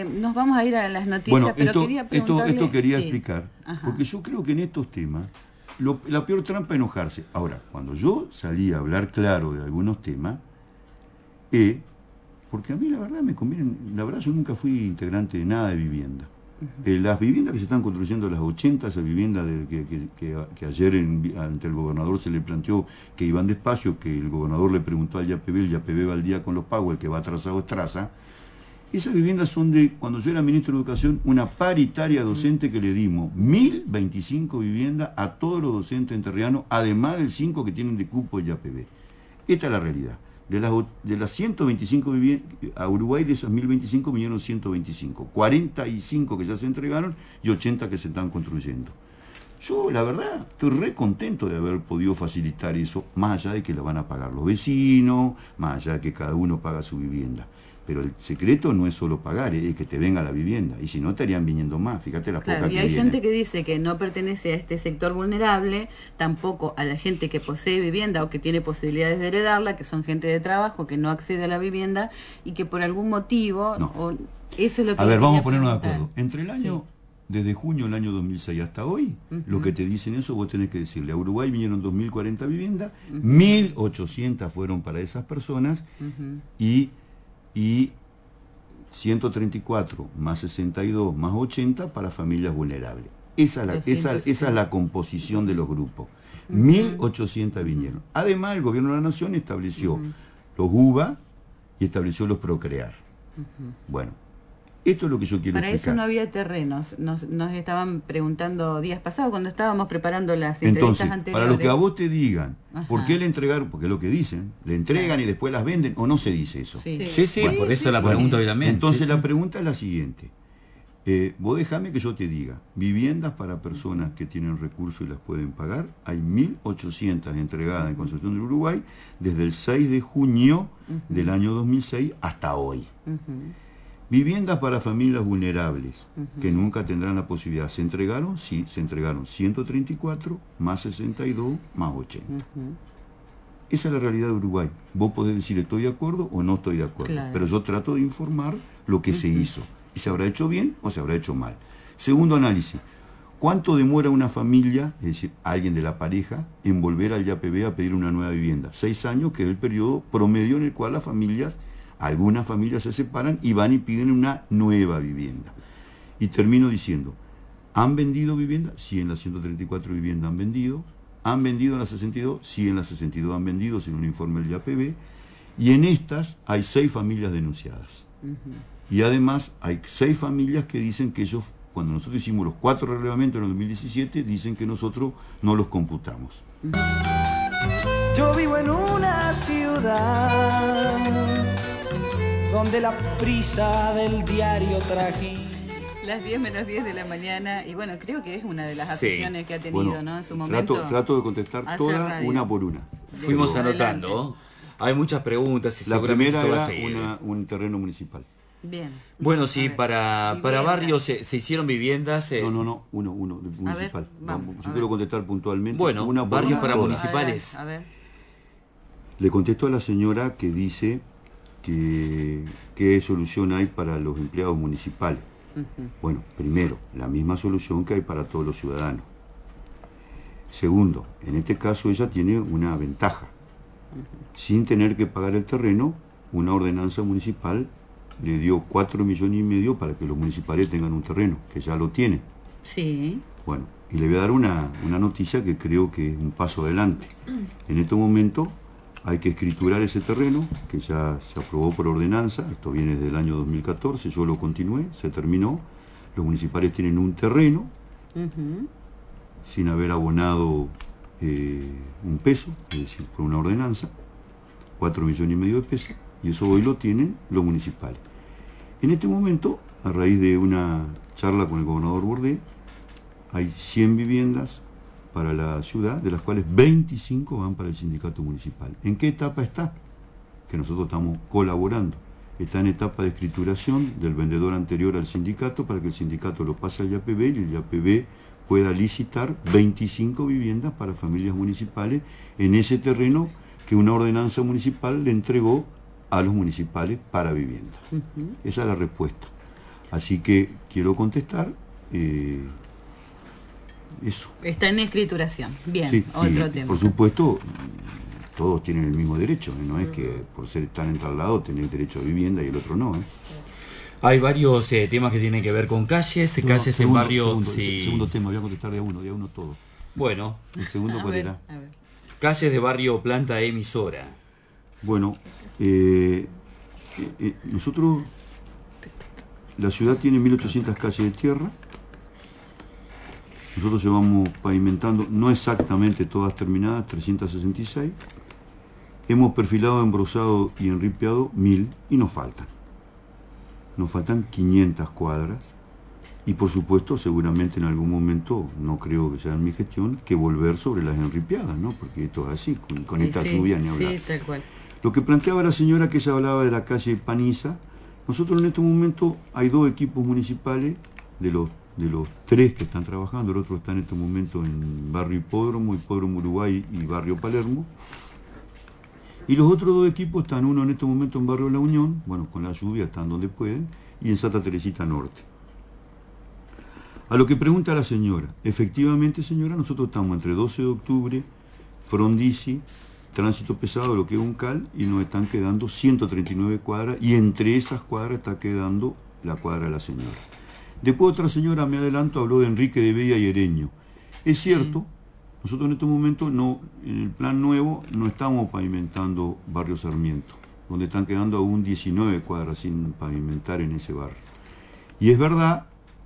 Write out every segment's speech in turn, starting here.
nos vamos a ir a las noticias, bueno, pero quería preguntarle... esto quería sí. explicar, Ajá. porque yo creo que en estos temas, la peor trampa es enojarse. Ahora, cuando yo salí a hablar claro de algunos temas, porque a mí la verdad me conviene, la verdad yo nunca fui integrante de nada de vivienda. Las viviendas que se están construyendo, las 80, esa vivienda que ayer ante el gobernador se le planteó que iban despacio, que el gobernador le preguntó al YPB, el YPB va al día con los pagos, el que va atrasado es traza. Esas viviendas son de, cuando yo era ministro de Educación, una paritaria docente que le dimos 1025 viviendas a todos los docentes enterrianos, además del 5 que tienen de cupo el YPB. Esta es la realidad. De las 125 viviendas, a Uruguay de esas 1025 vinieron 125, 45 que ya se entregaron y 80 que se están construyendo. Yo, la verdad, estoy re contento de haber podido facilitar eso, más allá de que lo van a pagar los vecinos, más allá de que cada uno paga su vivienda. Pero el secreto no es solo pagar, es que te venga la vivienda. Y si no, estarían viniendo más. Fíjate las pocas que vienen. Y hay gente que dice que no pertenece a este sector vulnerable, tampoco a la gente que posee vivienda o que tiene posibilidades de heredarla, que son gente de trabajo, que no accede a la vivienda y que por algún motivo... No. Eso es lo que... A ver, vamos a ponernos de acuerdo. Entre el año... Sí. Desde junio del año 2006 hasta hoy, lo que te dicen eso, vos tenés que decirle, a Uruguay vinieron 2.040 viviendas, 1.800 fueron para esas personas y 134 más 62 más 80 para familias vulnerables. Esa es la composición de los grupos. 1.800 vinieron. Además, el gobierno de la Nación estableció los UBA y estableció los Procrear. Bueno. Esto es lo que yo quiero explicar. Para eso no había terrenos. Nos estaban preguntando días pasados cuando estábamos preparando las entrevistas anteriores. Entonces, para lo que a vos te digan, ¿por qué le entregaron? Porque es lo que dicen, le entregan y después las venden, o no se dice eso. Sí, Bueno, por eso la pregunta hoy también. Entonces la pregunta es la siguiente. Vos déjame que yo te diga, viviendas para personas que tienen recursos y las pueden pagar, hay 1.800 entregadas en Concepción del Uruguay desde el 6 de junio del año 2006 hasta hoy. Viviendas para familias vulnerables, que nunca tendrán la posibilidad. ¿Se entregaron? Sí, se entregaron 134, más 62, más 80. Esa es la realidad de Uruguay. Vos podés decir estoy de acuerdo o no estoy de acuerdo. Claro. Pero yo trato de informar lo que se hizo. Y se habrá hecho bien o se habrá hecho mal. Segundo análisis. ¿Cuánto demora una familia, es decir, alguien de la pareja, en volver al YPB a pedir una nueva vivienda? 6 años, que es el periodo promedio en el cual las familias... Algunas familias se separan y van y piden una nueva vivienda. Y termino diciendo, ¿han vendido vivienda? Sí, en las 134 viviendas han vendido. ¿Han vendido en las 62? Sí, en las 62 han vendido, según un informe del YPB. Y en estas hay 6 familias denunciadas. Y además hay 6 familias que dicen que ellos, cuando nosotros hicimos los 4 relevamientos en el 2017, dicen que nosotros no los computamos. Yo vivo en una ciudad donde la prisa del diario trají. Las 10 menos 10 de la mañana, y bueno, creo que es una de las aficiones que ha tenido, ¿no? En su momento. Trato de contestar todas una por una. Fuimos anotando. Hay muchas preguntas y la primera va a era un terreno municipal. Bien. Bueno, sí, para barrios se hicieron viviendas. No, uno municipal. Vamos, yo quiero contestar puntualmente. Bueno, barrios para municipales. A ver. Le contesto a la señora que dice qué solución hay para los empleados municipales. Bueno, primero, la misma solución que hay para todos los ciudadanos. Segundo, en este caso ella tiene una ventaja. Sin tener que pagar el terreno, una ordenanza municipal le dio 4,5 millones para que los municipales tengan un terreno, que ya lo tienen. Sí. Bueno, y le voy a dar una noticia que creo que es un paso adelante. En este momento hay que escriturar ese terreno, que ya se aprobó por ordenanza, esto viene desde el año 2014, yo lo continué, se terminó. Los municipales tienen un terreno, sin haber abonado un peso, es decir, por una ordenanza, 4,5 millones de pesos, y eso hoy lo tienen los municipales. En este momento, a raíz de una charla con el gobernador Bordé, hay 100 viviendas para la ciudad, de las cuales 25 van para el sindicato municipal. ¿En qué etapa está? Que nosotros estamos colaborando. Está en etapa de escrituración del vendedor anterior al sindicato para que el sindicato lo pase al YPB y el YPB pueda licitar 25 viviendas para familias municipales en ese terreno que una ordenanza municipal le entregó a los municipales para vivienda. Esa es la respuesta. Así que quiero contestar eso. Está en escrituración. Bien, Sí, otro y, tema. por supuesto, todos tienen el mismo derecho, no es que por ser estar en tal lado tenés derecho a vivienda y el otro no. Hay varios temas que tienen que ver con calles, calles en barrios... Segundo tema, voy a contestar de a uno todo. Bueno, El segundo, ¿cuál era? A ver. calles de barrio planta emisora. Bueno, nosotros, la ciudad tiene 1800 calles de tierra. Nosotros llevamos pavimentando, no exactamente todas terminadas, 366. Hemos perfilado, embrozado y enripeado 1000 y nos faltan. Nos faltan 500 cuadras. Y por supuesto, seguramente en algún momento, no creo que sea en mi gestión, que volver sobre las enripeadas, ¿no? Porque esto es así, con esta lluvia ni hablar. Sí, tal cual. Lo que planteaba la señora, que ella hablaba de la calle Paniza, nosotros en este momento hay 2 equipos municipales, de los 3 que están trabajando, el otro está en este momento en Barrio Hipódromo Uruguay y Barrio Palermo. Y los otros 2 equipos están, uno en este momento en Barrio La Unión, bueno, con la lluvia están donde pueden, y en Santa Teresita Norte. A lo que pregunta la señora, efectivamente señora, nosotros estamos entre 12 de octubre, Frondizi, Tránsito Pesado, lo que es Uncal, y nos están quedando 139 cuadras, y entre esas cuadras está quedando la cuadra de la señora. Después otra señora, me adelanto, habló de Enrique de Bedia y Ereño. Es cierto, nosotros en este momento, no, en el plan nuevo, no estamos pavimentando Barrio Sarmiento, donde están quedando aún 19 cuadras sin pavimentar en ese barrio. Y es verdad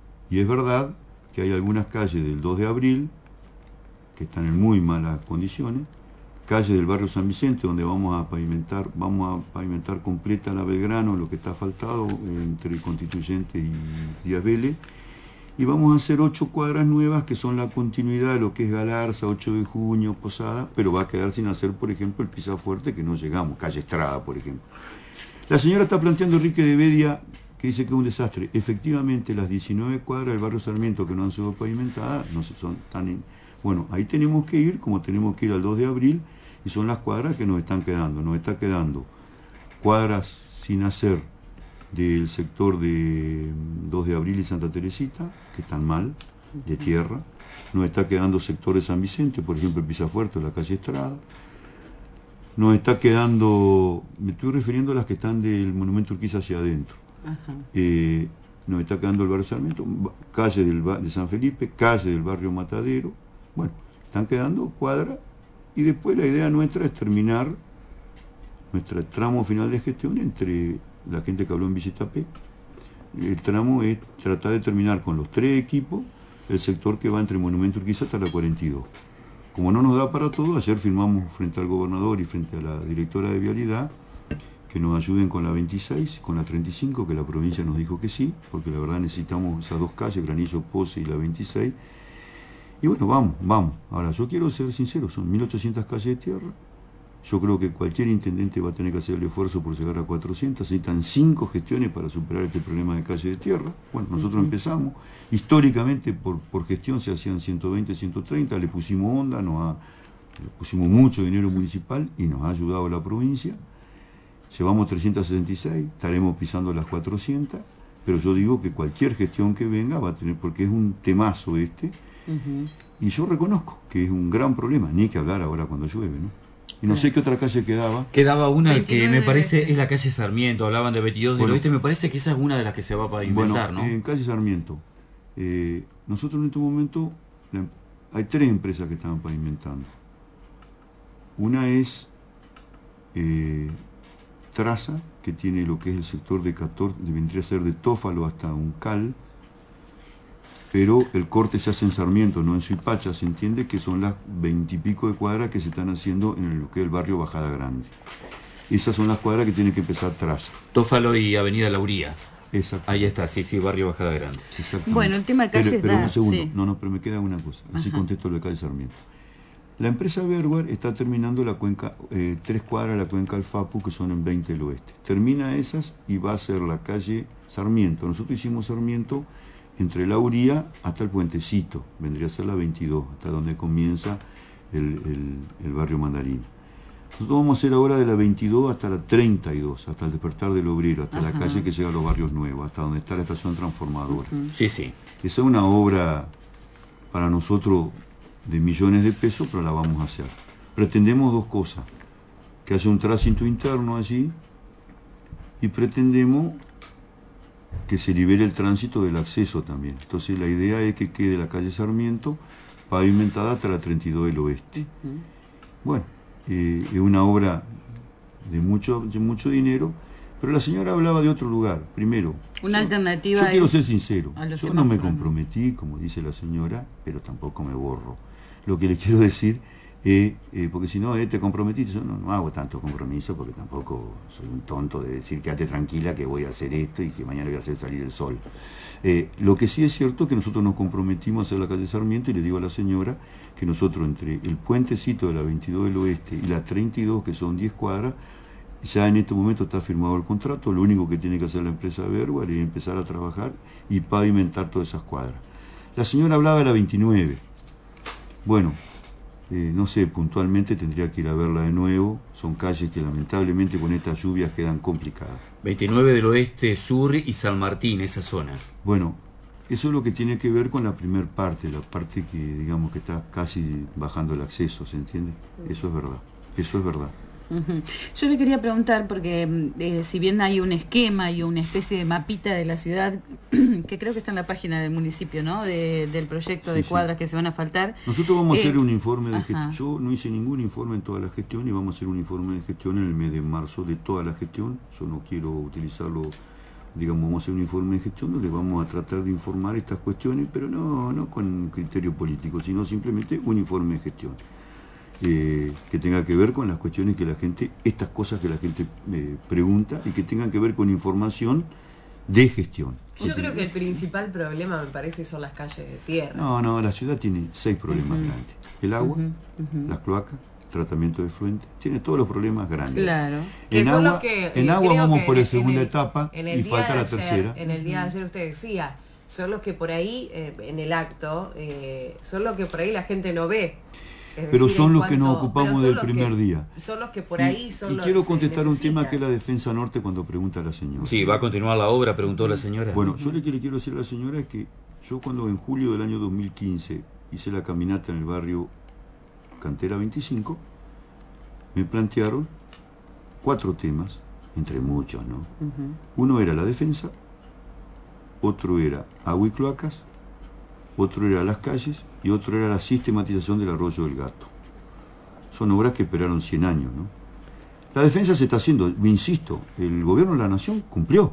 que hay algunas calles del 2 de abril que están en muy malas condiciones, calles del barrio San Vicente donde vamos a pavimentar completa la Belgrano, lo que está asfaltado entre Constituyente y Díaz Vélez, y vamos a hacer 8 cuadras nuevas que son la continuidad de lo que es Galarza, 8 de junio, Posada, pero va a quedar sin hacer, por ejemplo, el Pisafuerte, que no llegamos, calle Estrada, por ejemplo. La señora está planteando Enrique de Bedia, que dice que es un desastre. Efectivamente, las 19 cuadras del barrio Sarmiento que no han sido pavimentadas, no son tan... Bueno, ahí tenemos que ir, como tenemos que ir al 2 de abril, y son las cuadras que nos están quedando. Nos está quedando cuadras sin hacer del sector de 2 de abril y Santa Teresita, que están mal, de tierra. Nos está quedando sector de San Vicente, por ejemplo, el Pisafuerte o la calle Estrada. Nos está quedando, me estoy refiriendo a las que están del Monumento Urquiza hacia adentro. Nos está quedando el barrio Sarmiento, calle de San Felipe, calle del barrio Matadero. Bueno, están quedando cuadras y después la idea nuestra es terminar nuestro tramo final de gestión entre la gente que habló en Villetapé. El tramo es tratar de terminar con los 3 equipos el sector que va entre Monumento Urquiza hasta la 42. Como no nos da para todo, ayer firmamos frente al gobernador y frente a la directora de Vialidad que nos ayuden con la 26, con la 35, que la provincia nos dijo que sí, porque la verdad necesitamos esas 2 calles, Granillo Pose y la 26. Y bueno, vamos. Ahora, yo quiero ser sincero, son 1800 calles de tierra. Yo creo que cualquier intendente va a tener que hacer el esfuerzo por llegar a 400. Necesitan 5 gestiones para superar este problema de calle de tierra. Bueno, nosotros empezamos. Históricamente, por gestión se hacían 120, 130. Le pusimos onda, le pusimos mucho dinero municipal y nos ha ayudado la provincia. Llevamos 366, estaremos pisando las 400. Pero yo digo que cualquier gestión que venga va a tener, porque es un temazo este. Y yo reconozco que es un gran problema, ni que hablar ahora cuando llueve, ¿no? Y no sé qué otra calle quedaba. Quedaba una 29 que me parece oeste. Es la calle Sarmiento, hablaban de 22 del oeste, me parece que esa es una de las que se va a pavimentar, Bueno, ¿no? en calle Sarmiento, nosotros en este momento hay 3 empresas que estaban pavimentando. Una es Traza, que tiene lo que es el sector de 14, vendría a ser de Tófalo hasta Uncal, pero el corte se hace en Sarmiento, no en Suipacha. Se entiende que son las 20 y pico de cuadras que se están haciendo en lo que es el barrio Bajada Grande. Esas son las cuadras que tienen que empezar Traza. Tófalo y Avenida Lauría. Exacto. Ahí está, sí, barrio Bajada Grande. Exactamente. Bueno, el tema de calles pero da, un segundo, sí. no, pero me queda una cosa, así Ajá. contesto lo de calle Sarmiento. La empresa Berger está terminando la cuenca, 3 cuadras de la cuenca Alfapu, que son en 20 del oeste. Termina esas y va a ser la calle Sarmiento. Nosotros hicimos Sarmiento entre Lauría hasta el Puentecito, vendría a ser la 22, hasta donde comienza el barrio Mandarín. Nosotros vamos a hacer ahora de la 22 hasta la 32, hasta el despertar del obrero, hasta la Ajá. calle que llega a los barrios nuevos, hasta donde está la estación transformadora. Sí, sí. Esa es una obra para nosotros de millones de pesos, pero la vamos a hacer. Pretendemos dos cosas, que haya un tránsito interno allí y pretendemos que se libere el tránsito del acceso también. Entonces la idea es que quede la calle Sarmiento pavimentada hasta la 32 del Oeste. Bueno, es una obra de mucho dinero, pero la señora hablaba de otro lugar. Primero, Una alternativa yo quiero es ser sincero, a los yo no me semáforos. comprometí, como dice la señora, pero tampoco me borro. Lo que le quiero decir es, porque si no, te comprometiste, yo no hago tanto compromiso, porque tampoco soy un tonto de decir, quédate tranquila que voy a hacer esto y que mañana voy a hacer salir el sol. Lo que sí es cierto es que nosotros nos comprometimos a hacer la calle Sarmiento, y le digo a la señora que nosotros entre el puentecito de la 22 del Oeste y la 32, que son 10 cuadras, ya en este momento está firmado el contrato. Lo único que tiene que hacer la empresa Vergual es empezar a trabajar y pavimentar todas esas cuadras. La señora hablaba de la 29. Bueno, no sé, puntualmente tendría que ir a verla de nuevo. Son calles que lamentablemente con estas lluvias quedan complicadas. 29 del Oeste, Sur y San Martín, esa zona. Bueno, eso es lo que tiene que ver con la primer parte, la parte que digamos que está casi bajando el acceso, ¿se entiende? Eso es verdad, eso es verdad. Ujú. Yo le quería preguntar, porque si bien hay un esquema y una especie de mapita de la ciudad, que creo que está en la página del municipio, ¿no? Del proyecto Sí, de sí. cuadras que se van a faltar. Nosotros vamos a hacer un informe de ajá. gestión. Yo no hice ningún informe en toda la gestión y vamos a hacer un informe de gestión en el mes de marzo de toda la gestión. Yo no quiero utilizarlo, digamos, vamos a hacer un informe de gestión donde vamos a tratar de informar estas cuestiones, pero no con criterio político, sino simplemente un informe de gestión. Que tenga que ver con las cuestiones que la gente, estas cosas que la gente pregunta, y que tengan que ver con información de gestión. Yo creo que el principal problema, me parece, son las calles de tierra. No, la ciudad tiene 6 problemas grandes. El agua, las cloacas, tratamiento de efluentes, tiene todos los problemas grandes. Claro. Que En son agua, los que, en agua creo vamos que por la en segunda el- etapa en el y día falta de la ayer, tercera. En el día de ayer usted decía, son los que por ahí, en el acto, son los que por ahí la gente no ve. Es Pero decir, son en los que nos cuanto- ocupamos pero son del los primer que- día. Son los que por ahí son Y los quiero que se contestar un tema necesitan. que es la defensa norte cuando pregunta la señora. Sí, va a continuar la obra, preguntó la señora. Bueno, yo lo que le quiero decir a la señora es que yo cuando en julio del año 2015 hice la caminata en el barrio Cantera 25, me plantearon 4 temas, entre muchos, ¿no? Uno era la defensa, otro era agua y cloacas, otro era las calles y otro era la sistematización del arroyo del Gato. Son obras que esperaron 100 años, ¿no? La defensa se está haciendo, insisto, el gobierno de la nación cumplió.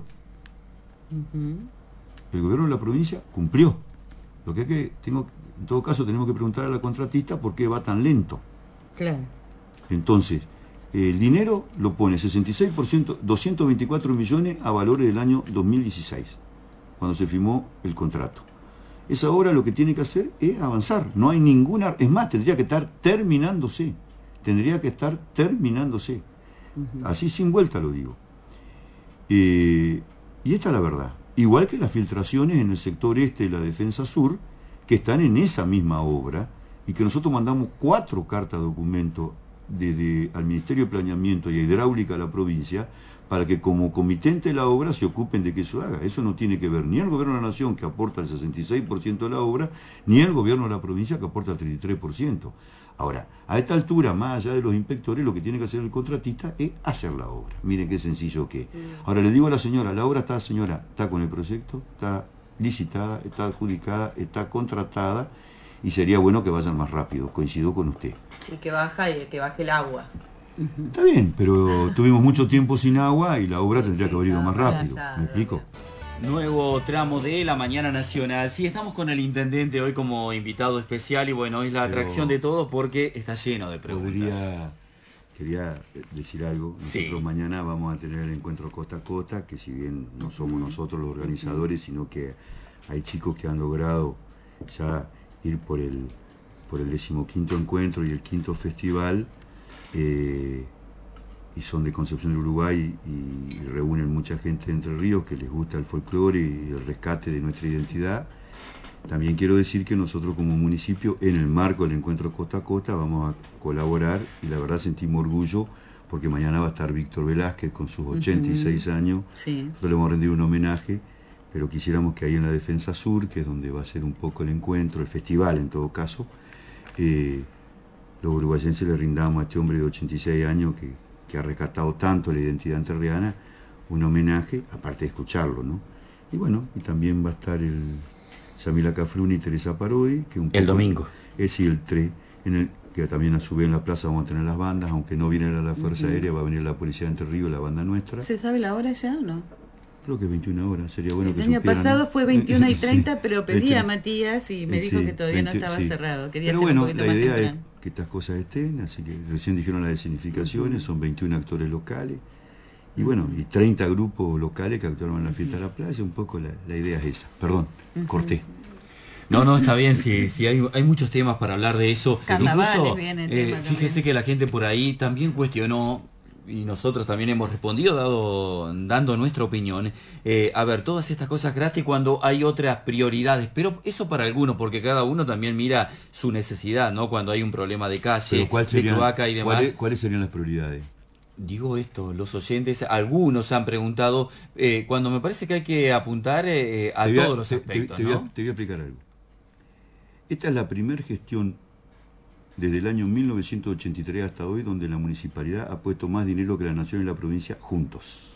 El gobierno de la provincia cumplió. Lo que en todo caso tenemos que preguntar a la contratista por qué va tan lento. Claro. Entonces, el dinero lo pone 66%, 224 millones a valores del año 2016, cuando se firmó el contrato. Esa obra lo que tiene que hacer es avanzar. No hay ninguna, es más, tendría que estar terminándose. Así sin vuelta lo digo. Y esta es la verdad. Igual que las filtraciones en el sector este de la Defensa Sur, que están en esa misma obra, y que nosotros mandamos 4 cartas de documento al Ministerio de Planeamiento y a Hidráulica de la provincia, para que como comitente de la obra se ocupen de que eso haga. Eso no tiene que ver ni el gobierno de la nación, que aporta el 66% de la obra, ni el gobierno de la provincia, que aporta el 33%. Ahora, a esta altura, más allá de los inspectores, lo que tiene que hacer el contratista es hacer la obra. Miren qué sencillo que es. Ahora le digo a la señora, la obra está, señora, está con el proyecto, está licitada, está adjudicada, está contratada, y sería bueno que vayan más rápido, coincido con usted. Y que baje el agua. Está bien, pero tuvimos mucho tiempo sin agua y la obra tendría que haber ido más claro, rápido. claro. ¿Me explico? Nuevo tramo de la Mañana Nacional. Sí, estamos con el intendente hoy como invitado especial y bueno, es la Pero atracción de todos porque está lleno de preguntas. Quería decir algo. Nosotros Sí. mañana vamos a tener el encuentro costa a costa, que si bien no somos nosotros los organizadores, sino que hay chicos que han logrado ya ir por el 15º encuentro y el 5º festival, y son de Concepción del Uruguay y reúnen mucha gente de Entre Ríos que les gusta el folclore y el rescate de nuestra identidad. También quiero decir que nosotros como municipio, en el marco del encuentro costa a costa, vamos a colaborar y la verdad sentimos orgullo porque mañana va a estar Víctor Velázquez con sus 86 años. Sí. Nosotros le vamos a rendir un homenaje, pero quisiéramos que ahí en la Defensa Sur, que es donde va a ser un poco el encuentro, el festival en todo caso, los uruguayenses le rindamos a este hombre de 86 años que ha rescatado tanto la identidad entrerriana, un homenaje, aparte de escucharlo, ¿no? Y bueno, y también va a estar el Yamila Cafruni y Teresa Parodi, que un poco, el domingo. Es el 3, que también a su vez en la plaza vamos a tener las bandas, aunque no viene la Fuerza Aérea, va a venir la Policía de Entre Ríos, la banda nuestra. ¿Se sabe la hora ya o no? Creo que 21 horas, sería bueno que el año supieran, pasado ¿no? fue 21 y 30, Sí, pero pedí 21. a Matías y me dijo Sí, que todavía no 20, estaba sí. cerrado. Quería Pero hacer bueno, un poquito la más idea temprano. es que estas cosas estén, así que recién dijeron las designificaciones, son 21 actores locales, y bueno, y 30 grupos locales que actuaron en la fiesta de la playa, un poco la idea es esa. Perdón, corté. No, está bien, sí, hay muchos temas para hablar de eso. Carnavales Incluso, viene el tema fíjese también. que la gente por ahí también cuestionó, y nosotros también hemos respondido dando nuestra opinión. A ver, todas estas cosas gratis cuando hay otras prioridades, pero eso para algunos, porque cada uno también mira su necesidad, ¿no? Cuando hay un problema de calle, de cloaca y demás. ¿Cuáles serían las prioridades? Digo esto, los oyentes, algunos han preguntado, cuando me parece que hay que apuntar a todos los aspectos, te ¿no? voy a explicar algo. Esta es la primera gestión desde el año 1983 hasta hoy donde la municipalidad ha puesto más dinero que la nación y la provincia juntos.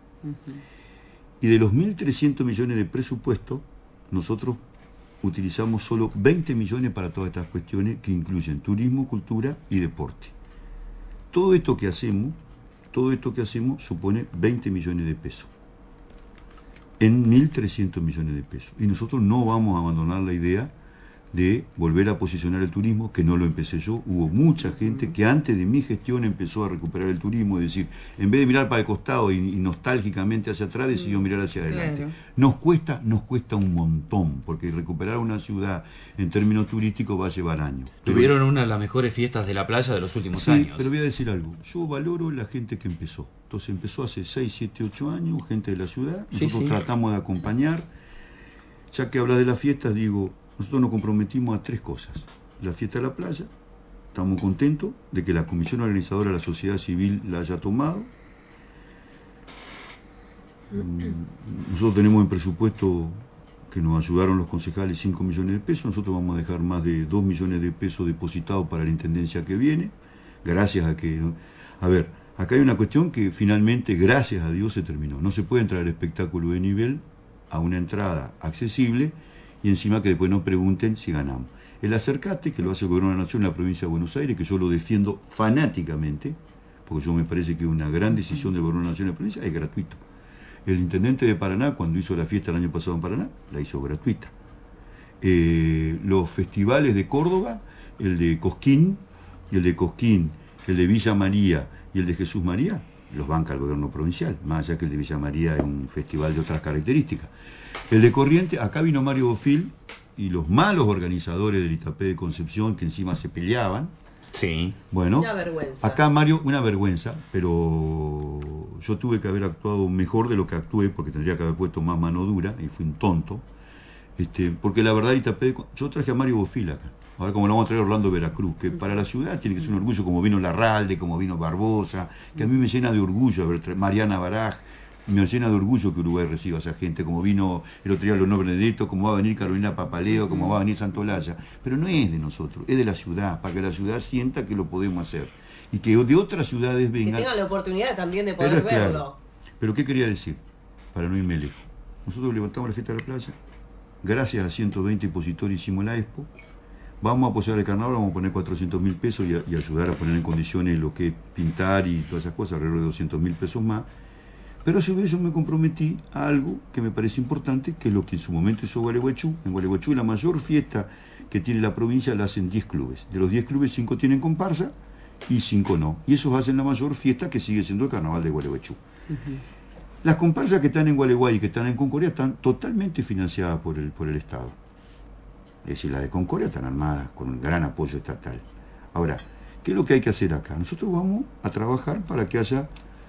Y de los 1.300 millones de presupuesto, nosotros utilizamos solo 20 millones para todas estas cuestiones que incluyen turismo, cultura y deporte. Todo esto que hacemos supone 20 millones de pesos. En 1.300 millones de pesos. Y nosotros no vamos a abandonar la idea de volver a posicionar el turismo, que no lo empecé yo. Hubo mucha gente que antes de mi gestión empezó a recuperar el turismo, es decir, en vez de mirar para el costado y nostálgicamente hacia atrás, decidió mirar hacia adelante. Claro. Nos cuesta un montón, porque recuperar una ciudad en términos turísticos va a llevar años. Tuvieron una de las mejores fiestas de la playa de los últimos Sí, años. pero voy a decir algo. Yo valoro la gente que empezó. Entonces empezó hace 6, 7, 8 años, gente de la ciudad. Nosotros tratamos de acompañar. Ya que habla de las fiestas, digo, nosotros nos comprometimos a 3 cosas. La fiesta de la playa, estamos contentos de que la comisión organizadora de la sociedad civil la haya tomado. Nosotros tenemos en presupuesto que nos ayudaron los concejales 5 millones de pesos, nosotros vamos a dejar más de 2 millones de pesos depositados para la intendencia que viene, gracias a que... A ver, acá hay una cuestión que finalmente, gracias a Dios, se terminó. No se puede entrar al espectáculo de nivel a una entrada accesible y encima que después nos pregunten si ganamos. El acercate, que lo hace el Gobierno de la Nación en la provincia de Buenos Aires, que yo lo defiendo fanáticamente, porque yo me parece que una gran decisión del Gobierno de la Nación en la provincia, es gratuito. El intendente de Paraná, cuando hizo la fiesta el año pasado en Paraná, la hizo gratuita. Los festivales de Córdoba, el de Cosquín, el de Villa María y el de Jesús María, los banca el gobierno provincial, más allá que el de Villa María es un festival de otras características. El de Corrientes, acá vino Mario Bofil y los malos organizadores del Itapé de Concepción, que encima se peleaban. Sí. Bueno, Una vergüenza. Acá Mario, una vergüenza, pero yo tuve que haber actuado mejor de lo que actué, porque tendría que haber puesto más mano dura, y fui un tonto. Porque la verdad, Itapé, yo traje a Mario Bofil acá. Ahora como lo vamos a traer a Orlando Veracruz, que para la ciudad tiene que ser un orgullo, como vino Larralde, como vino Barbosa, que a mí me llena de orgullo, Mariana Baraj, me llena de orgullo que Uruguay reciba a esa gente, como vino el otro día Leonor Benedetto, como va a venir Carolina Papaleo, como va a venir Santolaya. Pero no es de nosotros, es de la ciudad, para que la ciudad sienta que lo podemos hacer. Y que de otras ciudades vengan. Que tengan la oportunidad también de Pero poder es claro. verlo. Pero ¿qué quería decir? Para no irme lejos. Nosotros levantamos la fiesta de la playa, gracias a 120 expositores hicimos la expo. Vamos a apoyar el carnaval, vamos a poner 400.000 pesos y ayudar a poner en condiciones lo que es pintar y todas esas cosas, alrededor de 200.000 pesos más. Pero a su vez yo me comprometí a algo que me parece importante, que es lo que en su momento hizo Gualeguaychú. En Gualeguaychú la mayor fiesta que tiene la provincia la hacen 10 clubes. De los 10 clubes, 5 tienen comparsa y 5 no. Y esos hacen la mayor fiesta, que sigue siendo el carnaval de Gualeguaychú. Las comparsas que están en Gualeguay y que están en Concordia están totalmente financiadas por el Estado. Es decir, las de Concordia están armadas con un gran apoyo estatal. Ahora, ¿qué es lo que hay que hacer acá? Nosotros vamos a trabajar para que haya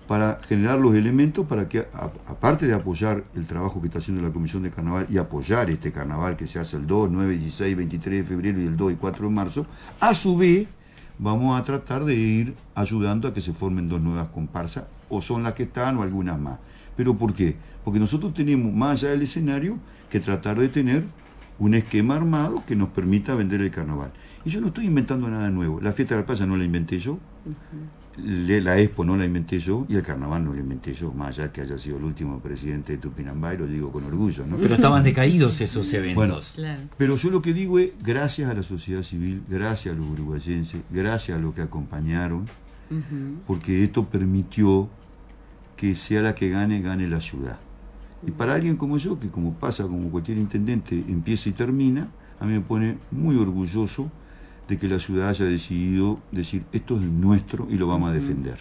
para generar los elementos para que, aparte de apoyar el trabajo que está haciendo la Comisión de Carnaval y apoyar este carnaval que se hace el 2, 9, 16, 23 de febrero y el 2 y 4 de marzo, a su vez vamos a tratar de ir ayudando a que se formen 2 nuevas comparsas, o son las que están o algunas más. ¿Pero por qué? Porque nosotros tenemos, más allá del escenario, que tratar de tener un esquema armado que nos permita vender el carnaval. Y yo no estoy inventando nada nuevo. La fiesta de la playa no la inventé yo. La Expo no la inventé yo, y el carnaval no lo inventé yo, más allá que haya sido el último presidente de Tupinambá, lo digo con orgullo, ¿no? Pero estaban decaídos esos eventos. Bueno, Claro. pero yo lo que digo es, gracias a la sociedad civil, gracias a los uruguayenses, gracias a los que acompañaron, porque esto permitió que sea la que gane la ciudad. Y para alguien como yo, que como pasa como cualquier intendente, empieza y termina, a mí me pone muy orgulloso de que la ciudad haya decidido decir, esto es nuestro y lo vamos a defender.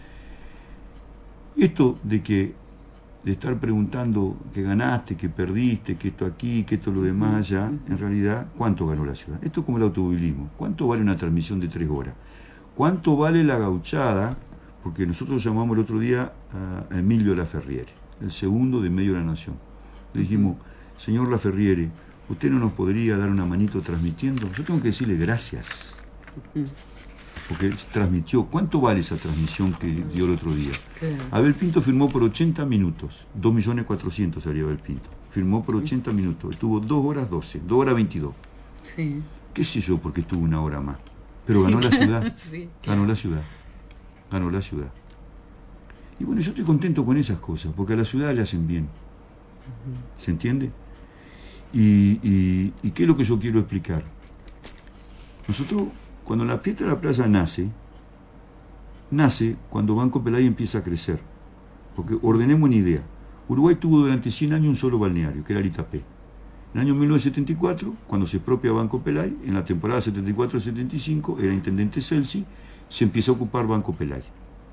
Esto de estar preguntando que ganaste, que perdiste, que esto aquí, que esto lo demás allá, en realidad, ¿cuánto ganó la ciudad? Esto es como el automovilismo. ¿Cuánto vale una transmisión de 3 horas? ¿Cuánto vale la gauchada? Porque nosotros llamamos el otro día a Emilio Laferriere, el segundo de Medio de la Nación. Le dijimos, señor Laferriere, ¿usted no nos podría dar una manito transmitiendo? Yo tengo que decirle gracias, porque él transmitió. ¿Cuánto vale esa transmisión que dio el otro día? Claro. Abel Pinto firmó por 80 minutos, 2.400.000 salía Abel Pinto. Firmó por 80 minutos, estuvo 2 horas 12, 2 horas 22. Sí. ¿Qué sé yo? Porque estuvo 1 hora más. Pero ganó la ciudad, Sí. ganó la ciudad, ganó la ciudad. Y bueno, yo estoy contento con esas cosas, porque a la ciudad le hacen bien. ¿Se entiende? ¿Y qué es lo que yo quiero explicar? Nosotros, cuando la fiesta de la playa nace cuando Banco Pelay empieza a crecer. Porque ordenemos una idea. Uruguay tuvo durante 100 años un solo balneario, que era el Itapé. En el año 1974, cuando se expropia Banco Pelay, en la temporada 74-75, era intendente Celsi, se empieza a ocupar Banco Pelay.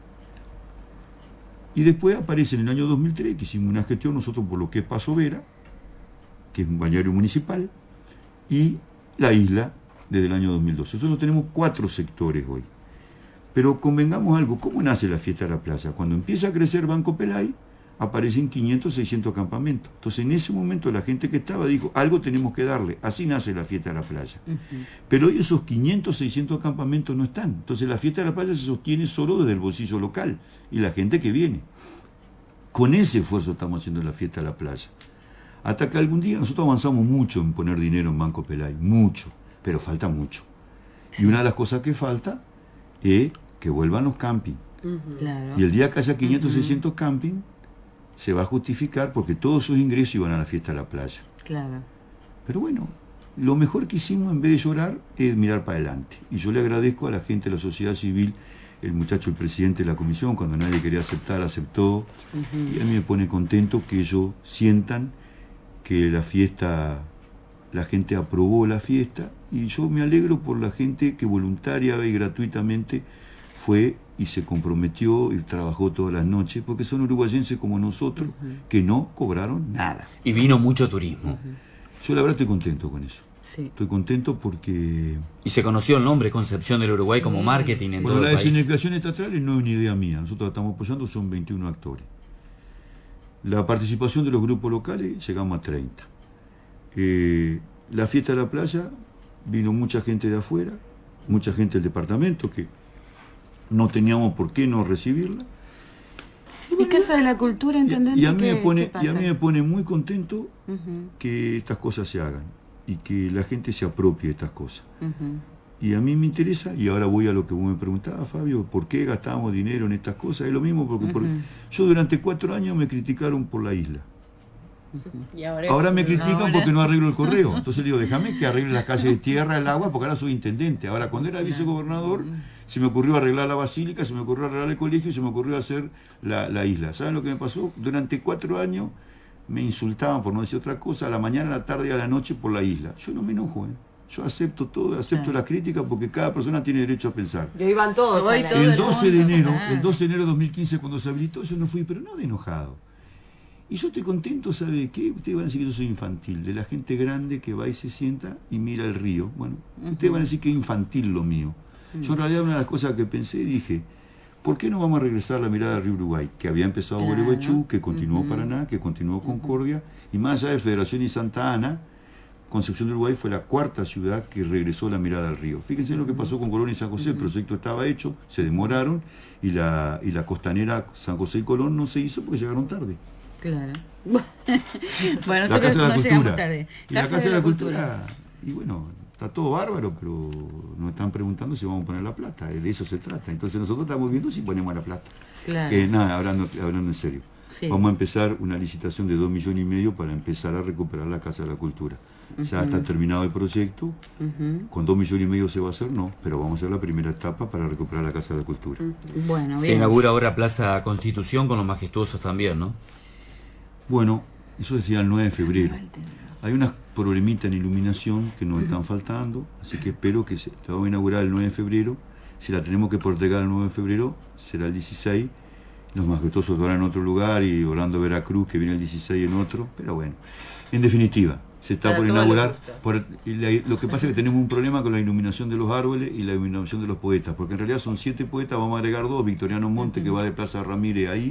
Y después aparece en el año 2003, que hicimos una gestión nosotros por lo que es Paso Vera, que es un balneario municipal, y la isla desde el año 2012. Nosotros tenemos 4 sectores hoy. Pero convengamos algo, ¿cómo nace la fiesta de la playa? Cuando empieza a crecer Banco Pelay, aparecen 500, 600 campamentos. Entonces en ese momento la gente que estaba dijo, algo tenemos que darle. Así nace la fiesta de la playa. Pero hoy esos 500, 600 campamentos no están. Entonces la fiesta de la playa se sostiene solo desde el bolsillo local y la gente que viene. Con ese esfuerzo estamos haciendo la fiesta de la playa. Hasta que algún día nosotros avanzamos mucho en poner dinero en Banco Pelay, mucho, pero falta mucho. Y una de las cosas que falta es que vuelvan los campings. Claro. Y el día que haya 500, 600 campings, se va a justificar porque todos esos ingresos iban a la fiesta de la playa. Claro. Pero bueno, lo mejor que hicimos en vez de llorar es mirar para adelante. Y yo le agradezco a la gente de la sociedad civil, el muchacho, el presidente de la comisión, cuando nadie quería aceptar, aceptó. Y a mí me pone contento que ellos sientan que la fiesta, la gente aprobó la fiesta, y yo me alegro por la gente que voluntaria y gratuitamente fue y se comprometió y trabajó todas las noches, porque son uruguayenses como nosotros, que no cobraron nada. Y vino mucho turismo. Yo la verdad estoy contento con eso. Sí. Estoy contento porque... Y se conoció el nombre Concepción del Uruguay como marketing en Bueno, todo la el país. escenificación estatal no es una idea mía, nosotros la estamos apoyando, son 21 actores. La participación de los grupos locales, llegamos a 30. La fiesta de la playa, vino mucha gente de afuera, mucha gente del departamento, que no teníamos por qué no recibirla. ¿Y Casa de la Cultura, intendente? Y a mí ¿Qué me pasa? pone muy contento Ujú, que estas cosas se hagan y que la gente se apropie de estas cosas. ujú. Y a mí me interesa, y ahora voy a lo que vos me preguntabas, Fabio, ¿por qué gastamos dinero en estas cosas? Es lo mismo porque yo durante 4 años me criticaron por la isla. Y ahora, Ahora me critican ahora- porque no arreglo el correo. Entonces le digo, déjame que arregle las calles de tierra, el agua, porque ahora soy intendente. Ahora, cuando era vicegobernador, se me ocurrió arreglar la basílica, se me ocurrió arreglar el colegio y se me ocurrió hacer la isla. ¿Saben lo que me pasó? Durante 4 años me insultaban, por no decir otra cosa, a la mañana, a la tarde y a la noche por la isla. Yo no me enojo, Yo acepto todo, acepto la crítica porque cada persona tiene derecho a pensar. Yo iban todos. Hoy a la- todo El el 12 de mundo, enero, claro. el 12 de enero de 2015 cuando se habilitó, yo no fui, pero no de enojado. Y yo estoy contento, ¿sabe qué? Ustedes van a decir que yo soy infantil, de la gente grande que va y se sienta y mira el río. Bueno, ustedes van a decir que es infantil lo mío. Yo en realidad una de las cosas que pensé, dije, ¿Por qué no vamos a regresar la mirada al río Uruguay? Que había empezado Gualeguaychú, que continuó Paraná, que continuó Concordia, y más allá de Federación y Santa Ana, Concepción del Uruguay fue la cuarta ciudad que regresó la mirada al río. Fíjense lo que pasó con Colón y San José, el proyecto estaba hecho, se demoraron, y la costanera San José y Colón no se hizo porque llegaron tarde. Claro. Bueno, La Casa de la no llegamos Cultura. tarde. Y la Casa de la Cultura, y bueno, está todo bárbaro, pero nos están preguntando si vamos a poner la plata, de eso se trata. Entonces nosotros estamos viendo si ponemos la plata. Claro. Nada, hablando en serio. Sí. Vamos a empezar una licitación de 2,5 millones para empezar a recuperar la Casa de la Cultura. Ya está terminado el proyecto, con 2,5 millones se va a hacer, no, pero vamos a hacer la primera etapa para recuperar la Casa de la Cultura. Bueno, Se bien. inaugura ahora Plaza Constitución con los majestuosos también, ¿no? Bueno, eso decía el 9 de febrero. Hay unas problemitas en iluminación que nos están faltando, así que espero que se la vamos a inaugurar el 9 de febrero. Si la tenemos que postergar el 9 de febrero, será el 16. Los majestuosos van en otro lugar y Orlando Veracruz, que viene el 16 en otro, pero bueno, en definitiva, se está por inaugurar. Lo que pasa es que tenemos un problema con la iluminación de los árboles y la iluminación de los poetas, porque en realidad son 7 poetas, vamos a agregar 2, Victoriano Monte, que va de Plaza Ramírez ahí,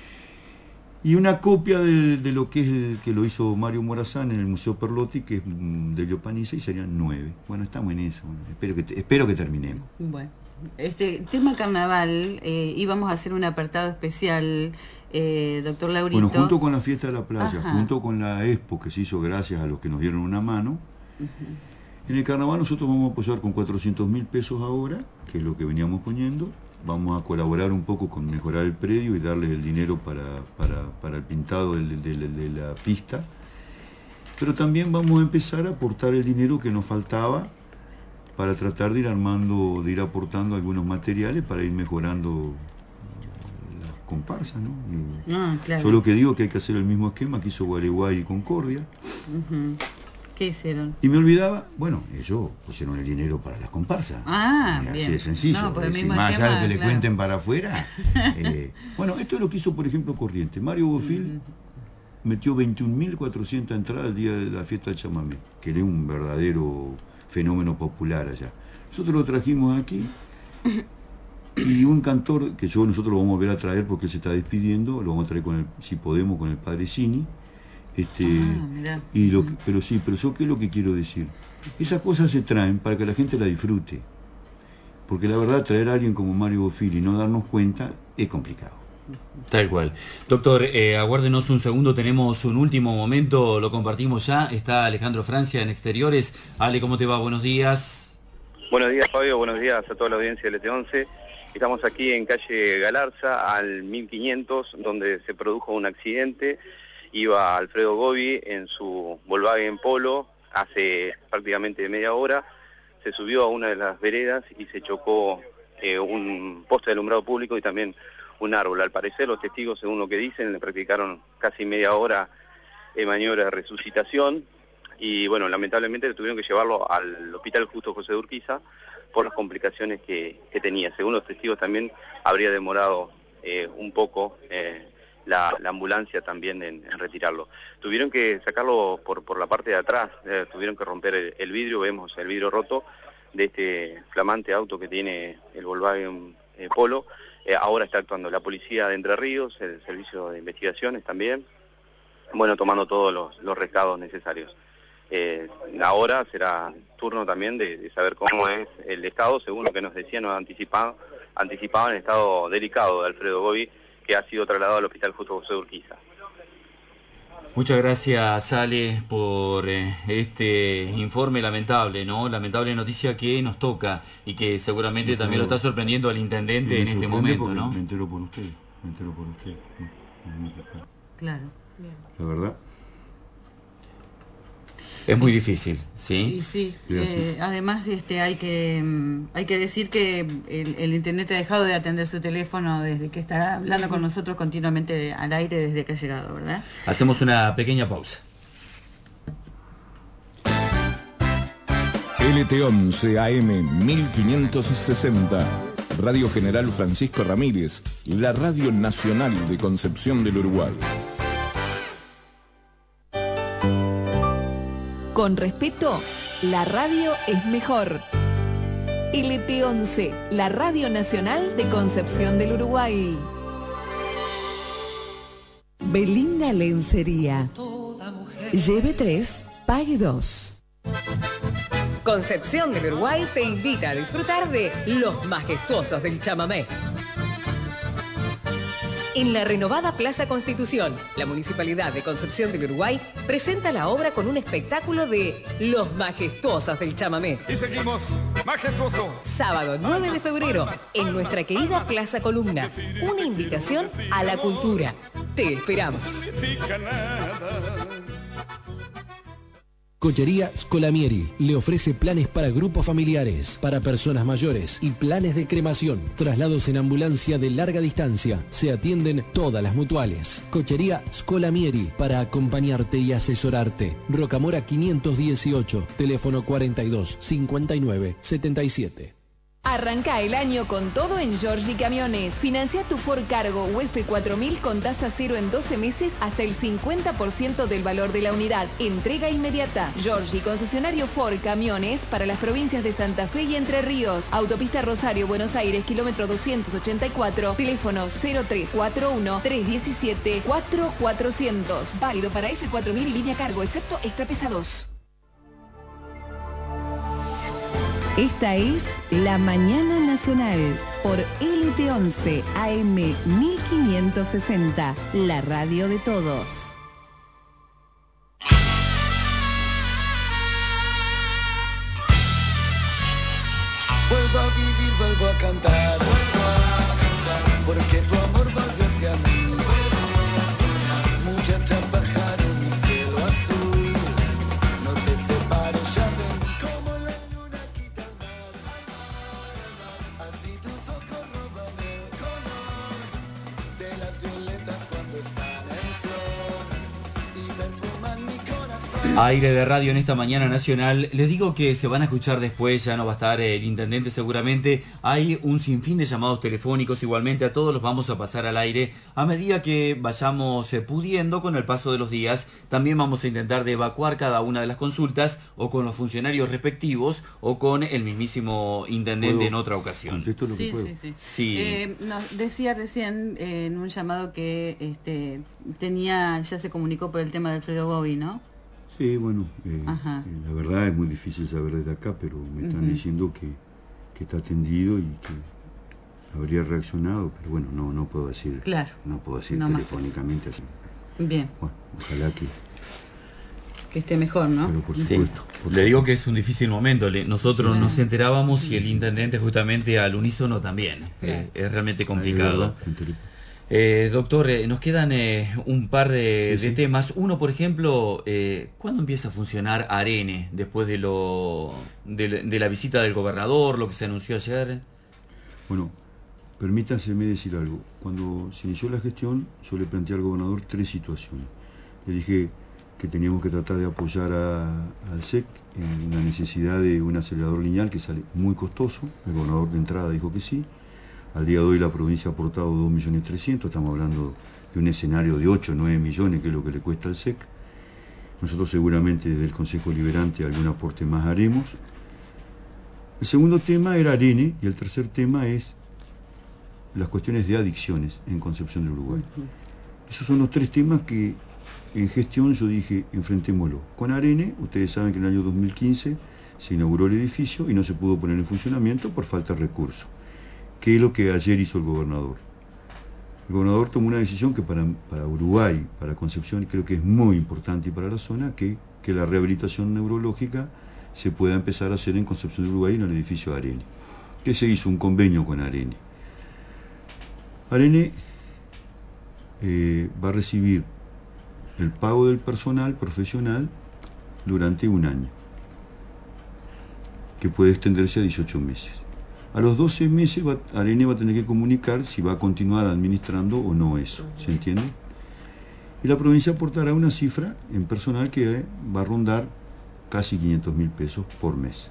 y una copia de lo que es el que lo hizo Mario Morazán en el Museo Perlotti, que es de Llopaniza, y serían 9. Bueno, estamos en eso, bueno, espero que terminemos. Bueno, tema carnaval, íbamos a hacer un apartado especial, doctor Laurito. Bueno, junto con la fiesta de la playa, junto con la expo que se hizo gracias a los que nos dieron una mano, en el carnaval nosotros vamos a apoyar con 400.000 pesos ahora, que es lo que veníamos poniendo. Vamos a colaborar un poco con mejorar el predio y darles el dinero para el pintado de la pista. Pero también vamos a empezar a aportar el dinero que nos faltaba para tratar de ir aportando algunos materiales para ir mejorando las comparsas, ¿no? Claro. Yo lo que digo es que hay que hacer el mismo esquema que hizo Gualeguay y Concordia. ¿Qué hicieron? Y me olvidaba, bueno, ellos pusieron el dinero para las comparsas. Bien. Así de sencillo. No, pues el mismo más allá esquema, de que le claro. cuenten para afuera. Bueno, esto es lo que hizo, por ejemplo, Corrientes. Mario Bofil metió 21.400 entradas el día de la fiesta del chamamé, que era un verdadero fenómeno popular allá. Nosotros lo trajimos aquí y un cantor que nosotros lo vamos a volver a traer porque él se está despidiendo, lo vamos a traer si podemos, con el padre Cini. Pero yo qué es lo que quiero decir. Esas cosas se traen para que la gente la disfrute. Porque la verdad, traer a alguien como Mario Bofil y no darnos cuenta es complicado. Tal cual. Doctor, aguárdenos un segundo, tenemos un último momento, lo compartimos ya. Está Alejandro Francia en Exteriores. Ale, ¿cómo te va? Buenos días. Buenos días, Fabio. Buenos días a toda la audiencia del LT11. Estamos aquí en calle Galarza, al 1500, donde se produjo un accidente. Iba Alfredo Gobi en su Volkswagen Polo hace prácticamente media hora. Se subió a una de las veredas y se chocó un poste de alumbrado público y también un árbol. Al parecer los testigos, según lo que dicen, le practicaron casi media hora maniobra de resucitación y bueno, lamentablemente tuvieron que llevarlo al hospital Justo José de Urquiza por las complicaciones que tenía. Según los testigos también habría demorado un poco la ambulancia también en retirarlo. Tuvieron que sacarlo por la parte de atrás, tuvieron que romper el vidrio, vemos el vidrio roto de este flamante auto que tiene el Volkswagen Polo. Ahora está actuando la policía de Entre Ríos, el servicio de investigaciones también, bueno, tomando todos los recados necesarios. Ahora será turno también de saber cómo es el estado, según lo que nos decían, nos anticipaban el estado delicado de Alfredo Gobi, que ha sido trasladado al hospital Justo José de Urquiza. Muchas gracias, Ale, por este informe lamentable, ¿no? Lamentable noticia que nos toca y que seguramente también lo está sorprendiendo al intendente en este momento, ¿no? Me entero por usted. Claro. La verdad. Es muy difícil, ¿sí? Sí. Además, hay que decir que el intendente ha dejado de atender su teléfono desde que está hablando con nosotros continuamente al aire desde que ha llegado, ¿verdad? Hacemos una pequeña pausa. LT11 AM 1560, Radio General Francisco Ramírez, la radio nacional de Concepción del Uruguay. Con respeto, la radio es mejor. LT11, la Radio Nacional de Concepción del Uruguay. Belinda Lencería. Lleve 3, pague 2. Concepción del Uruguay te invita a disfrutar de Los Majestuosos del Chamamé. En la renovada Plaza Constitución, la Municipalidad de Concepción del Uruguay presenta la obra con un espectáculo de Los Majestuosos del Chamamé. Y seguimos, majestuoso. Sábado 9 de febrero, en nuestra querida Plaza Columna. Una invitación a la cultura. Te esperamos. Cochería Scolamieri le ofrece planes para grupos familiares, para personas mayores y planes de cremación, traslados en ambulancia de larga distancia. Se atienden todas las mutuales. Cochería Scolamieri para acompañarte y asesorarte. Rocamora 518, teléfono 42 59 77. Arranca el año con todo en Giorgi Camiones. Financia tu Ford Cargo o F4000 con tasa cero en 12 meses hasta el 50% del valor de la unidad. Entrega inmediata. Giorgi, concesionario Ford Camiones para las provincias de Santa Fe y Entre Ríos. Autopista Rosario, Buenos Aires, kilómetro 284. Teléfono 0341 317 4400. Válido para F4000 y línea cargo, excepto extrapesados. Esta es La Mañana Nacional por LT11 AM 1560, la radio de todos. Vuelvo a vivir, vuelvo a cantar, porque tu amor volvió hacia mí. Muchacha, pájaro, mi cielo azul, no te separes ya de mí como la luna quita el mar. Así tus ojos roban el color de las violetas cuando están en flor y perfuman mi corazón. Aire de radio en esta mañana nacional. Les digo que se van a escuchar después, ya no va a estar el intendente seguramente. Hay un sinfín de llamados telefónicos, igualmente a todos los vamos a pasar al aire a medida que vayamos pudiendo con el paso de los días. También vamos a intentar de evacuar cada una de las consultas o con los funcionarios respectivos o con el mismísimo intendente en otra ocasión. Sí. Decía recién en un llamado que ya se comunicó por el tema de Alfredo Gobi, ¿no? Sí, bueno, la verdad es muy difícil saber desde acá, pero me están diciendo que está atendido y que habría reaccionado, pero bueno, no puedo decir, no puedo decir telefónicamente así. Bien. Bueno, ojalá que esté mejor, ¿no? Pero por supuesto. Le digo que es un difícil momento. Nosotros nos enterábamos y el intendente justamente al unísono también. Es realmente complicado. Doctor, nos quedan un par de temas. Uno, por ejemplo, ¿cuándo empieza a funcionar Arene después de la visita del gobernador, lo que se anunció ayer? Bueno, permítanseme decir algo. Cuando se inició la gestión, yo le planteé al gobernador 3 situaciones. Le dije que teníamos que tratar de apoyar al SEC en la necesidad de un acelerador lineal que sale muy costoso. El gobernador de entrada dijo que sí. Al día de hoy la provincia ha aportado 2.300.000, estamos hablando de un escenario de 8 o 9 millones, que es lo que le cuesta al SEC. Nosotros seguramente desde el Consejo Liberante algún aporte más haremos. El segundo tema era Arene y el tercer tema es las cuestiones de adicciones en Concepción del Uruguay. Esos son los 3 temas que en gestión yo dije, enfrentémoslo. Con Arene, ustedes saben que en el año 2015 se inauguró el edificio y no se pudo poner en funcionamiento por falta de recursos. ¿Qué es lo que ayer hizo el gobernador? El gobernador tomó una decisión que para Uruguay, para Concepción, creo que es muy importante y para la zona, que la rehabilitación neurológica se pueda empezar a hacer en Concepción del Uruguay en el edificio de Arene. Que se hizo un convenio con Arene. Arene va a recibir el pago del personal profesional durante un año, que puede extenderse a 18 meses. A los 12 meses Arene va a tener que comunicar si va a continuar administrando o no eso, ¿se entiende? Y la provincia aportará una cifra en personal que va a rondar casi 500.000 pesos por mes.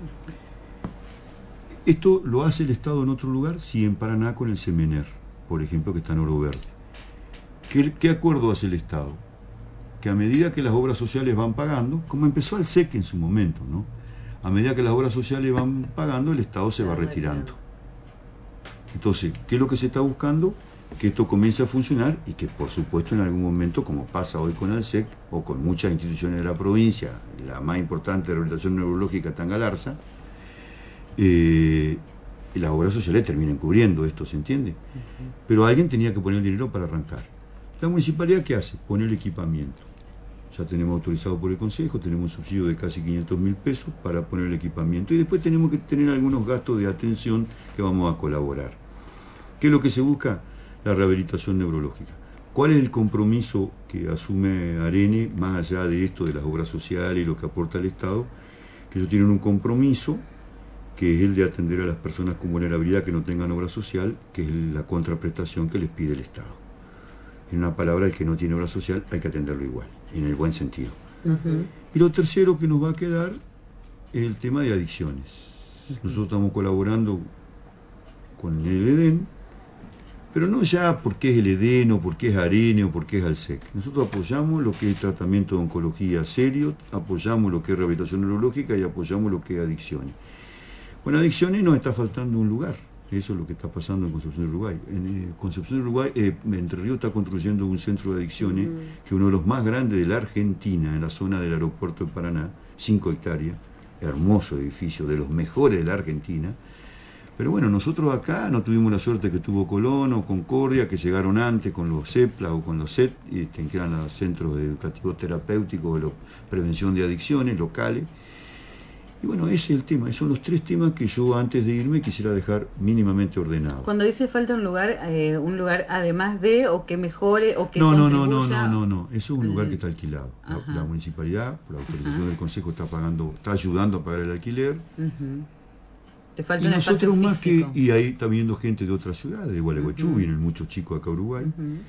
Esto lo hace el Estado en otro lugar, sí, en Paraná con el Semener, por ejemplo, que está en Oro Verde. ¿Qué acuerdo hace el Estado? Que a medida que las obras sociales van pagando, como empezó el SEC en su momento, ¿no? A medida que las obras sociales van pagando, el Estado se va retirando. Entonces, ¿qué es lo que se está buscando? Que esto comience a funcionar y que, por supuesto, en algún momento, como pasa hoy con ALSEC o con muchas instituciones de la provincia, la más importante de rehabilitación neurológica está en Galarza, las obras sociales terminan cubriendo esto, ¿se entiende? Pero alguien tenía que poner el dinero para arrancar. ¿La municipalidad qué hace? Pone el equipamiento. Ya tenemos autorizado por el Consejo, tenemos un subsidio de casi 500.000 pesos para poner el equipamiento y después tenemos que tener algunos gastos de atención que vamos a colaborar. ¿Qué es lo que se busca? La rehabilitación neurológica. ¿Cuál es el compromiso que asume Arene, más allá de esto de las obras sociales y lo que aporta el Estado? Que ellos tienen un compromiso, que es el de atender a las personas con vulnerabilidad que no tengan obra social, que es la contraprestación que les pide el Estado. En una palabra, el que no tiene obra social hay que atenderlo igual, en el buen sentido. Y lo tercero que nos va a quedar es el tema de adicciones. Nosotros estamos colaborando con el EDEN, pero no ya porque es el EDEN o porque es Arene o porque es ALSEC. Nosotros apoyamos lo que es tratamiento de oncología serio, apoyamos lo que es rehabilitación neurológica y apoyamos lo que es adicciones. Bueno, adicciones nos está faltando un lugar. Eso es lo que está pasando en Concepción del Uruguay. En Concepción del Uruguay, Entre Ríos está construyendo un centro de adicciones, que es uno de los más grandes de la Argentina, en la zona del aeropuerto de Paraná, 5 hectáreas, hermoso edificio, de los mejores de la Argentina. Pero bueno, nosotros acá no tuvimos la suerte que tuvo Colón o Concordia, que llegaron antes con los CEPLA o con los CET, que eran los centros educativos terapéuticos de prevención de adicciones locales. Y bueno, ese es el tema, esos son los 3 temas que yo antes de irme quisiera dejar mínimamente ordenados. Cuando dice falta un lugar además de, o que mejore, o que no, eso es un lugar que está alquilado. La municipalidad, por la autorización del Consejo, está ayudando a pagar el alquiler. Te falta un espacio físico. Y ahí está viendo gente de otras ciudades, de Gualeguaychú, vienen muchos chicos acá a Uruguay.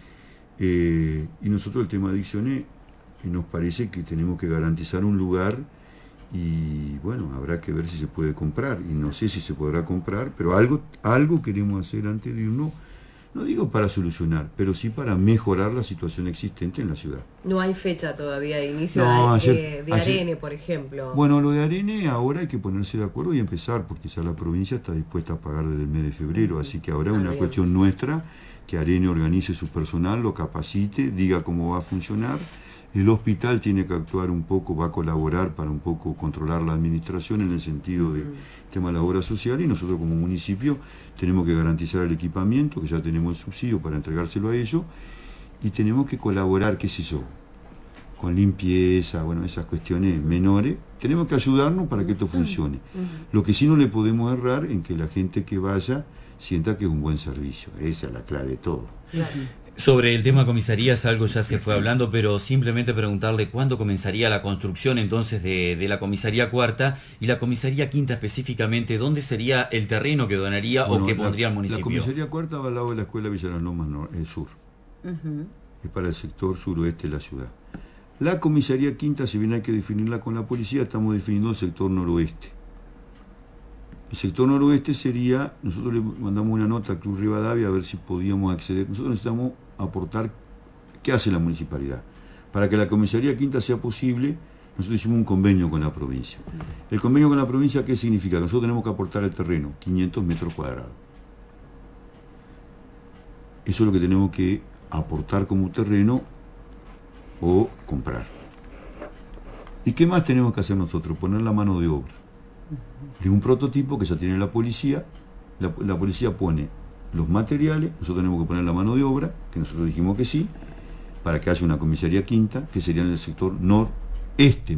Y nosotros el tema de adicciones nos parece que tenemos que garantizar un lugar. Y bueno, habrá que ver si se puede comprar, y no sé si se podrá comprar, pero algo queremos hacer antes de irnos, no digo para solucionar, pero sí para mejorar la situación existente en la ciudad. No hay fecha todavía de inicio de Arene, por ejemplo. Bueno, lo de Arene ahora hay que ponerse de acuerdo y empezar, porque ya la provincia está dispuesta a pagar desde el mes de febrero, así que ahora es una cuestión nuestra, que Arene organice su personal, lo capacite, diga cómo va a funcionar. El hospital tiene que actuar un poco, va a colaborar para un poco controlar la administración en el sentido del tema de la obra social, y nosotros como municipio tenemos que garantizar el equipamiento, que ya tenemos el subsidio para entregárselo a ellos, y tenemos que colaborar, qué sé yo, con limpieza, bueno, esas cuestiones menores. Tenemos que ayudarnos para que esto funcione. Lo que sí no le podemos errar en que la gente que vaya sienta que es un buen servicio. Esa es la clave de todo. Sobre el tema comisarías, algo ya se fue hablando, pero simplemente preguntarle cuándo comenzaría la construcción entonces de la comisaría cuarta y la comisaría quinta específicamente, dónde sería el terreno que donaría o que pondría el municipio. La comisaría cuarta va al lado de la escuela Villa Las Lomas Sur. Es para el sector suroeste de la ciudad. La comisaría quinta, si bien hay que definirla con la policía, estamos definiendo el sector noroeste. El sector noroeste sería, nosotros le mandamos una nota al Club Rivadavia a ver si podíamos acceder. Nosotros necesitamos aportar, ¿qué hace la municipalidad? Para que la comisaría quinta sea posible, nosotros hicimos un convenio con la provincia. ¿El convenio con la provincia qué significa? Que nosotros tenemos que aportar el terreno, 500 metros cuadrados. Eso es lo que tenemos que aportar como terreno o comprar. ¿Y qué más tenemos que hacer nosotros? Poner la mano de obra. De un prototipo que ya tiene la policía. La policía pone los materiales, nosotros tenemos que poner la mano de obra, que nosotros dijimos que sí, para que haya una comisaría quinta, que sería en el sector noreste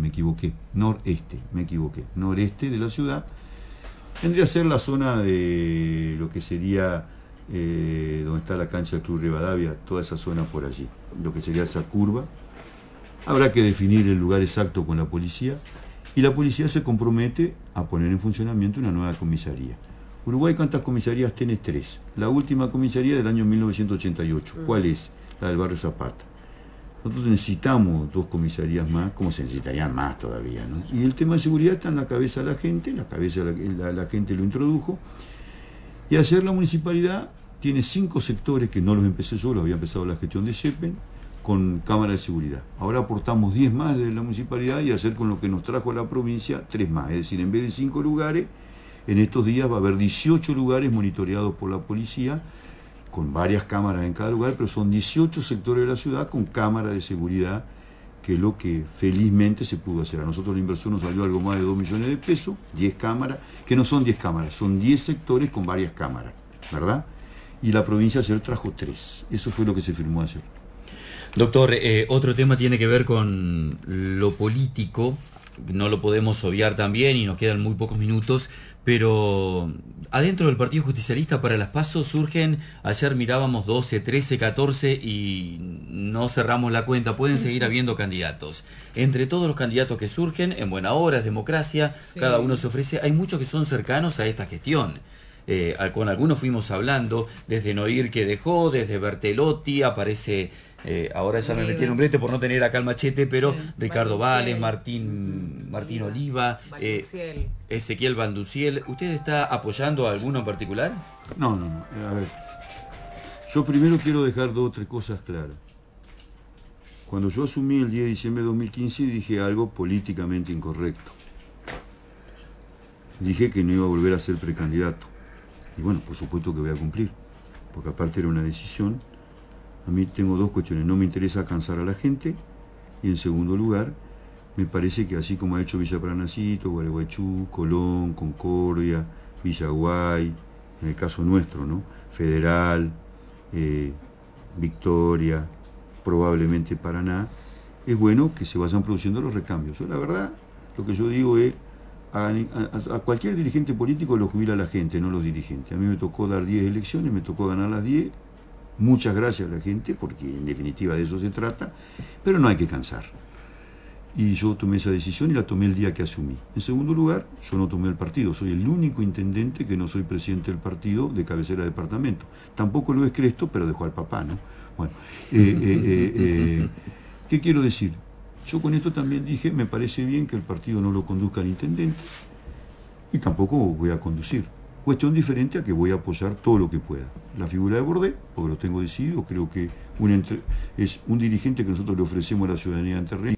de la ciudad. Vendría a ser la zona de lo que sería donde está la cancha del Club Rivadavia, toda esa zona por allí, lo que sería esa curva. Habrá que definir el lugar exacto con la policía, y la policía se compromete a poner en funcionamiento una nueva comisaría. Uruguay, ¿cuántas comisarías tiene? 3. La última comisaría del año 1988. ¿Cuál es? La del barrio Zapata. Nosotros necesitamos 2 comisarías más, como se necesitarían más todavía, ¿no? Y el tema de seguridad está en la cabeza de la gente, la gente lo introdujo. Y ayer la municipalidad tiene 5 sectores, que no los empecé yo, los había empezado la gestión de Shepen, con cámara de seguridad. Ahora aportamos 10 más de la municipalidad y hacer con lo que nos trajo a la provincia 3 más. Es decir, en vez de 5 lugares, en estos días va a haber 18 lugares monitoreados por la policía, con varias cámaras en cada lugar, pero son 18 sectores de la ciudad con cámara de seguridad, que es lo que felizmente se pudo hacer. A nosotros la inversión nos salió algo más de 2 millones de pesos, 10 cámaras, que no son 10 cámaras, son 10 sectores con varias cámaras, ¿verdad? Y la provincia ayer trajo 3. Eso fue lo que se firmó ayer. Doctor, otro tema tiene que ver con lo político, no lo podemos obviar también y nos quedan muy pocos minutos, pero adentro del Partido Justicialista para las PASO surgen, ayer mirábamos 12, 13, 14 y no cerramos la cuenta, pueden seguir habiendo candidatos. Entre todos los candidatos que surgen, en buena hora, es democracia, sí, cada uno se ofrece, hay muchos que son cercanos a esta gestión. Con algunos fuimos hablando, desde Noir que dejó, desde Bertelotti, aparece... ahora ya me metí en un brete por no tener acá el machete, pero Ricardo Vales, Martín Oliva, Ezequiel Balduciel. ¿Usted está apoyando a alguno en particular? No. A ver, yo primero quiero dejar 2 o 3 cosas claras. Cuando yo asumí el 10 de diciembre de 2015 dije algo políticamente incorrecto. Dije que no iba a volver a ser precandidato. Y bueno, por supuesto que voy a cumplir, porque aparte era una decisión. A mí tengo 2 cuestiones, no me interesa cansar a la gente, y en segundo lugar, me parece que así como ha hecho Villa Paranacito, Gualeguaychú, Colón, Concordia, Villaguay, en el caso nuestro, ¿no? Federal, Victoria, probablemente Paraná, es bueno que se vayan produciendo los recambios. Yo, la verdad, lo que yo digo es, a cualquier dirigente político lo jubila la gente, no los dirigentes. A mí me tocó dar 10 elecciones, me tocó ganar las 10, muchas gracias a la gente, porque en definitiva de eso se trata, pero no hay que cansar. Y yo tomé esa decisión y la tomé el día que asumí. En segundo lugar, yo no tomé el partido, soy el único intendente que no soy presidente del partido de cabecera de departamento. Tampoco lo es Cresto, pero dejó al papá, ¿no? Bueno, ¿qué quiero decir? Yo con esto también dije, me parece bien que el partido no lo conduzca el intendente y tampoco voy a conducir. Cuestión diferente a que voy a apoyar todo lo que pueda. La figura de Bordé, porque lo tengo decidido, creo que es un dirigente que nosotros le ofrecemos a la ciudadanía de Entre Ríos.